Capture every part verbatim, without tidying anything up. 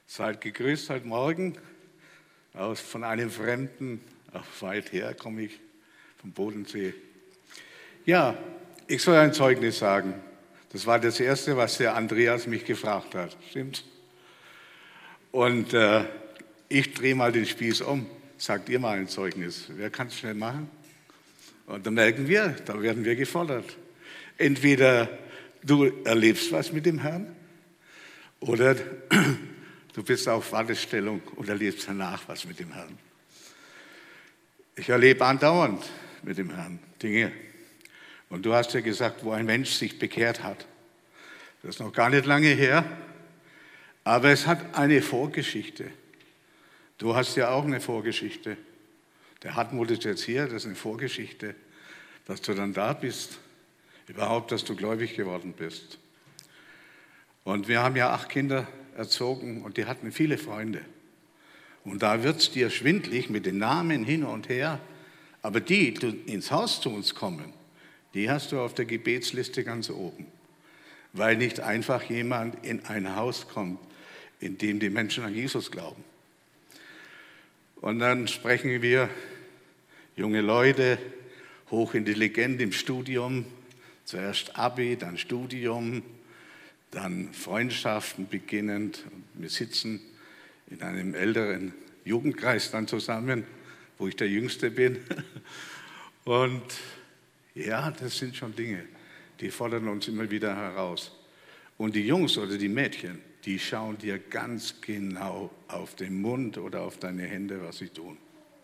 Seid gegrüßt heute Morgen. Aus, von einem Fremden, auch weit her komme ich, vom Bodensee. Ja, ich soll ein Zeugnis sagen. Das war das Erste, was der Andreas mich gefragt hat. Stimmt's? Und äh, ich drehe mal den Spieß um. Sagt ihr mal ein Zeugnis. Wer kann es schnell machen? Und dann merken wir, da werden wir gefordert. Entweder du erlebst was mit dem Herrn oder du bist auf Wartestellung und erlebst danach was mit dem Herrn. Ich erlebe andauernd mit dem Herrn Dinge. Und du hast ja gesagt, wo ein Mensch sich bekehrt hat. Das ist noch gar nicht lange her, aber es hat eine Vorgeschichte. Du hast ja auch eine Vorgeschichte. Der Hartmut ist jetzt hier, das ist eine Vorgeschichte, dass du dann da bist, überhaupt, dass du gläubig geworden bist. Und wir haben ja acht Kinder erzogen und die hatten viele Freunde. Und da wird es dir schwindlig mit den Namen hin und her, aber die, die ins Haus zu uns kommen, die hast du auf der Gebetsliste ganz oben, weil nicht einfach jemand in ein Haus kommt, in dem die Menschen an Jesus glauben. Und dann sprechen wir junge Leute, hochintelligent im Studium, zuerst Abi, dann Studium, dann Freundschaften beginnend. Wir sitzen in einem älteren Jugendkreis dann zusammen, wo ich der Jüngste bin. Und ja, das sind schon Dinge, die fordern uns immer wieder heraus. Und die Jungs oder die Mädchen, die schauen dir ganz genau auf den Mund oder auf deine Hände, was sie tun.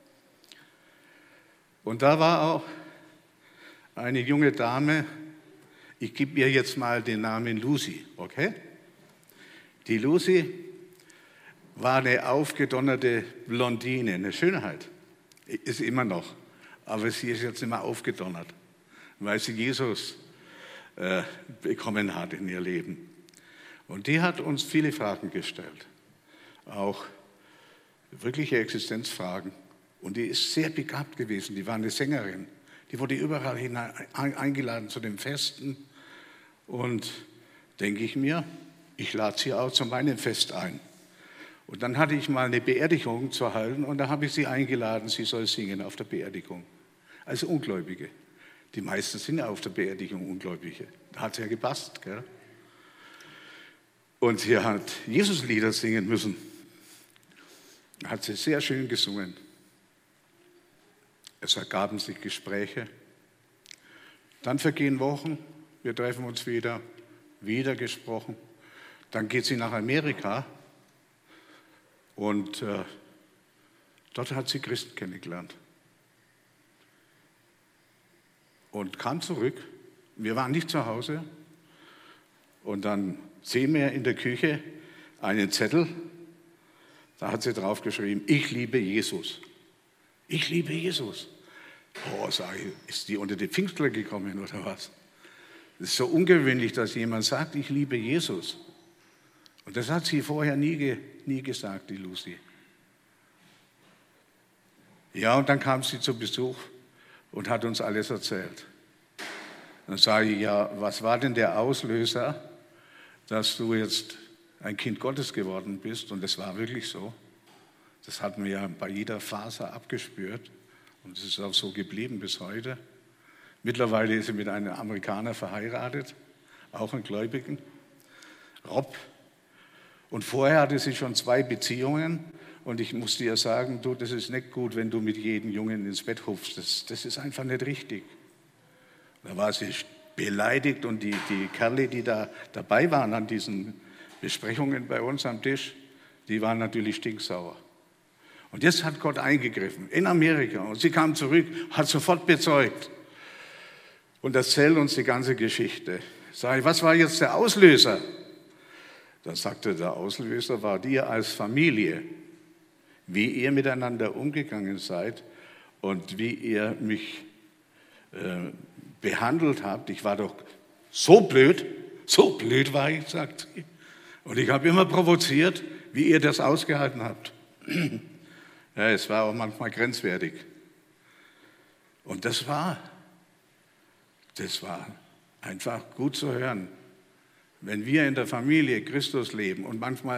Und da war auch eine junge Dame, ich gebe ihr jetzt mal den Namen Lucy, okay? Die Lucy war eine aufgedonnerte Blondine, eine Schönheit, ist immer noch, aber sie ist jetzt immer aufgedonnert, weil sie Jesus äh, bekommen hat in ihr Leben. Und die hat uns viele Fragen gestellt, auch wirkliche Existenzfragen. Und die ist sehr begabt gewesen, die war eine Sängerin. Die wurde überall hinein eingeladen zu den Festen. Und denke ich mir, ich lade sie auch zu meinem Fest ein. Und dann hatte ich mal eine Beerdigung zu halten und da habe ich sie eingeladen, sie soll singen auf der Beerdigung. Also Ungläubige. Die meisten sind ja auf der Beerdigung Ungläubige. Da hat es ja gepasst, gell? Und sie hat Jesuslieder singen müssen. Hat sie sehr schön gesungen. Es ergaben sich Gespräche. Dann vergehen Wochen, wir treffen uns wieder, wieder gesprochen. Dann geht sie nach Amerika und äh, dort hat sie Christen kennengelernt. Und kam zurück, wir waren nicht zu Hause und dann sehen wir in der Küche einen Zettel, da hat sie drauf geschrieben, ich liebe Jesus. Ich liebe Jesus. Oh, sage ich, ist die unter die Pfingstler gekommen oder was? Es ist so ungewöhnlich, dass jemand sagt, ich liebe Jesus. Und das hat sie vorher nie, nie gesagt, die Lucy. Ja, und dann kam sie zu Besuch und hat uns alles erzählt. Dann sage ich, ja, was war denn der Auslöser, dass du jetzt ein Kind Gottes geworden bist? Und das war wirklich so. Das hatten wir ja bei jeder Faser abgespürt und es ist auch so geblieben bis heute. Mittlerweile ist sie mit einem Amerikaner verheiratet, auch einem Gläubigen, Rob. Und vorher hatte sie schon zwei Beziehungen und ich musste ihr sagen, du, das ist nicht gut, wenn du mit jedem Jungen ins Bett hupfst. Das, das ist einfach nicht richtig. Da war sie beleidigt und die, die Kerle, die da dabei waren an diesen Besprechungen bei uns am Tisch, die waren natürlich stinksauer. Und jetzt hat Gott eingegriffen in Amerika und sie kam zurück, hat sofort bezeugt und erzählt uns die ganze Geschichte. Sag ich, was war jetzt der Auslöser? Da sagte der Auslöser war dir als Familie, wie ihr miteinander umgegangen seid und wie ihr mich äh, behandelt habt. Ich war doch so blöd, so blöd war ich, sagt sie. Und ich habe immer provoziert, wie ihr das ausgehalten habt. Ja, es war auch manchmal grenzwertig. Und das war, das war einfach gut zu hören. Wenn wir in der Familie Christus leben und manchmal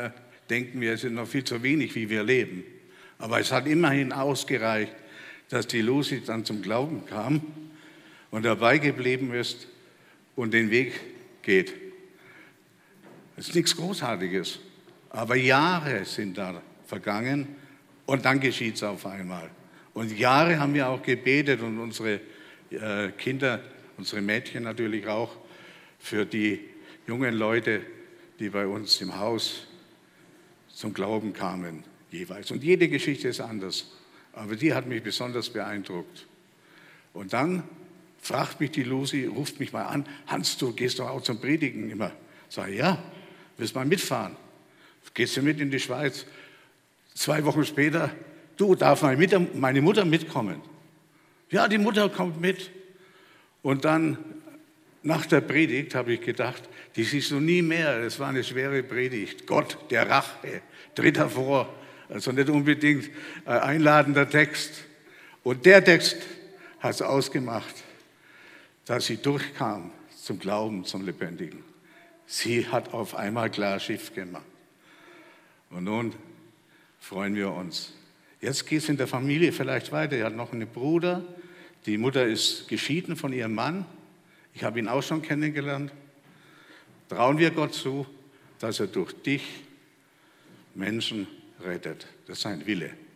denken wir, es ist noch viel zu wenig, wie wir leben. Aber es hat immerhin ausgereicht, dass die Lucy dann zum Glauben kam und dabei geblieben ist und den Weg geht. Das ist nichts Großartiges, aber Jahre sind da vergangen und dann geschieht es auf einmal. Und Jahre haben wir auch gebetet und unsere äh, Kinder, unsere Mädchen natürlich auch, für die jungen Leute, die bei uns im Haus zum Glauben kamen jeweils. Und jede Geschichte ist anders, aber die hat mich besonders beeindruckt. Und dann fragt mich die Lucy, ruft mich mal an, Hans, du gehst doch auch zum Predigen immer. Sag ich, ja, willst mal mitfahren? Gehst du mit in die Schweiz? Zwei Wochen später, du, darf meine Mutter mitkommen? Ja, die Mutter kommt mit. Und dann, nach der Predigt, habe ich gedacht, die siehst du nie mehr. Das war eine schwere Predigt. Gott, der Rache, tritt hervor. Also nicht unbedingt ein einladender Text. Und der Text hat es ausgemacht, dass sie durchkam zum Glauben, zum Lebendigen. Sie hat auf einmal klar Schiff gemacht. Und nun freuen wir uns. Jetzt geht es in der Familie vielleicht weiter. Er hat noch einen Bruder. Die Mutter ist geschieden von ihrem Mann. Ich habe ihn auch schon kennengelernt. Trauen wir Gott zu, dass er durch dich Menschen rettet. Das ist sein Wille.